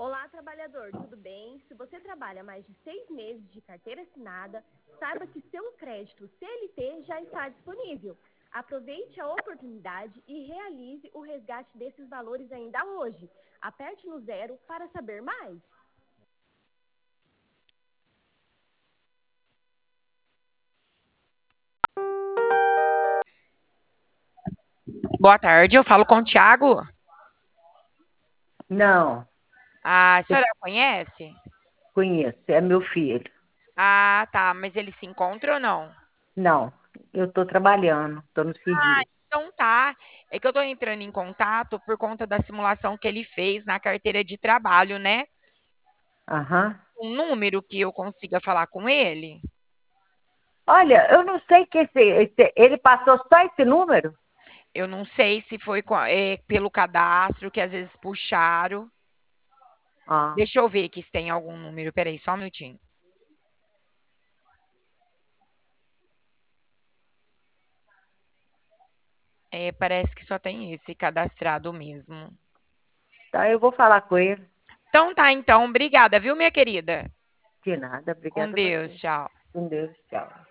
Olá, trabalhador, tudo bem? Se você trabalha mais de 6 meses de carteira assinada, saiba que seu crédito CLT já está disponível. Aproveite a oportunidade e realize o resgate desses valores ainda hoje. Aperte no 0 para saber mais. Boa tarde, eu falo com o Thiago. Não, A senhora conhece? conheço, é meu filho. Ah, tá, mas ele se encontra ou não? Não, eu estou trabalhando, estou no serviço. Então tá, é que eu tô entrando em contato por conta da simulação que ele fez na carteira de trabalho, né? Aham. Um número que eu consiga falar com ele. Olha, eu não sei que ele passou só esse número? Eu não sei se foi pelo cadastro que às vezes puxaram. Ah, Deixa eu ver aqui se tem algum número. Peraí, só um minutinho. É, parece que só tem esse cadastrado mesmo. tá, eu vou falar com ele. Então tá, então. Obrigada, viu, minha querida? De nada, Com obrigada a Deus, você. tchau. Com Deus, tchau.